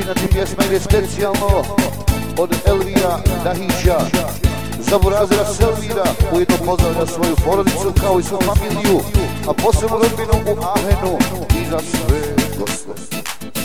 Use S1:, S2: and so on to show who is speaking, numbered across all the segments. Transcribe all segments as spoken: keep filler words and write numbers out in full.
S1: Inače pjesma ide specijalno od Elvira Dahića za Burazira Selvira, ujedno pozdravlja svoju porodicu kao i svoju familiju, a posebno rodbinu u Ahenu i za sve goste.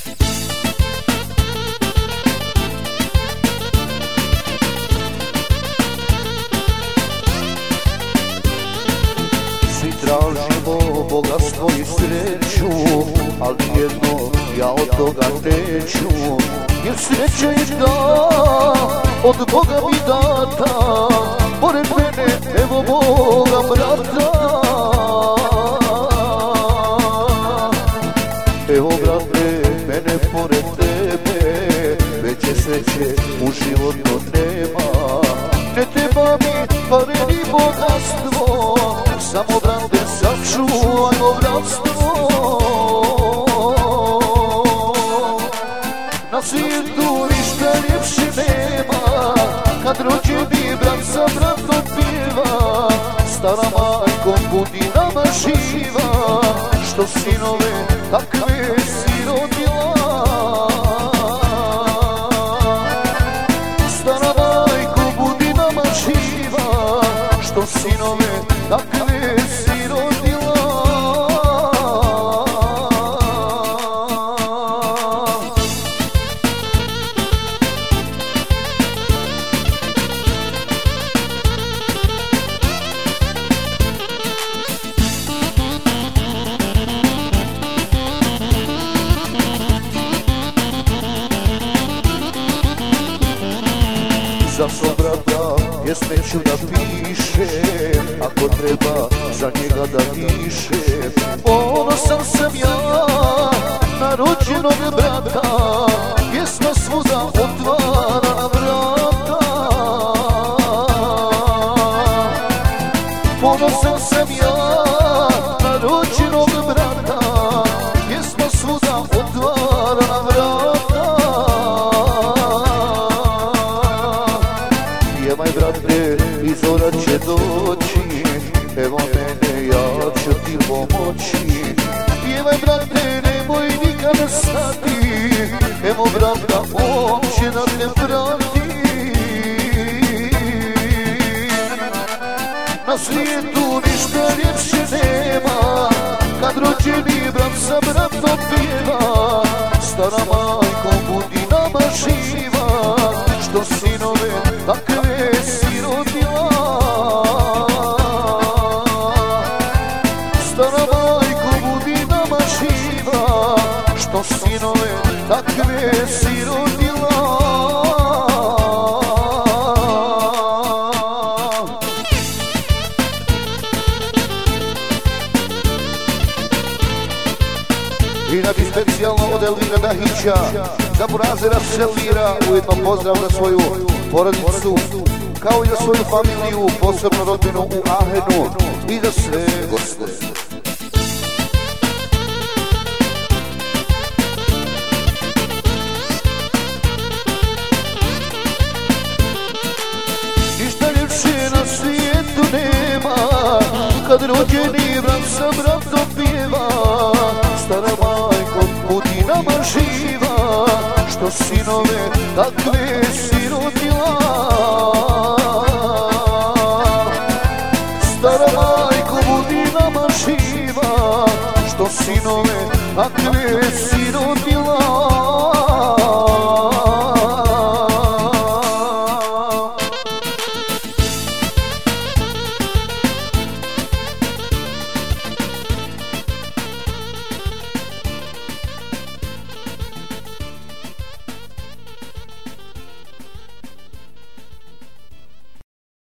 S1: Svi tražimo bogatstvo i sreću, ali jedno ja od toga neću, jer sreća je da od Boga mi data, pored mene evo moga brata. Evo brate, mene pored tebe, veće sreće u životu nema. Ne treba mi pare ni bogatstvo, samo brate sačuvajmo bratstvo. Na svijetu ništa ljepše nema, kad rođeni brat sa bratom pjeva. Stara majko budi nama živa, što sinove takve si rodila. Stara majko budi nama živa, što sinove takve si rodila. Za svog brata pjesme ću da pišem, ako treba za njega da pišem. Ponosan sam ja na rođenog brata, pjesma svuda otvara vrata. Ponosan sam ja na rođenog brata, pjesma svuda otvara vrata. Pjevaj brate, i zora će doći, evo mene, ja ću ti pomoći. Pjevaj brate, nemoj nikada stati, evo brata, on će da te prati. Na svijetu ništa ljepše nema, kad rođeni brat sa bratom pjeva. Stara majko budi nama živa, što sinove takve si rodila. Stara majko budi nama živa, što sinove takve si rodila. Inače specijalno od Elvira Dahića za Burazira Selvira, ujedno pozdrav za svoju porodicu kao i za svoju familiju, posebno rodbinu u Ahenu i za sve goste. Ništa ljepše na svijetu nema, kad rođeni brat sa bratom pjeva. Stara majko budi nama živa, što sinove takve si rodila. Stara majko budi nama živa, što sinove takve si rodila.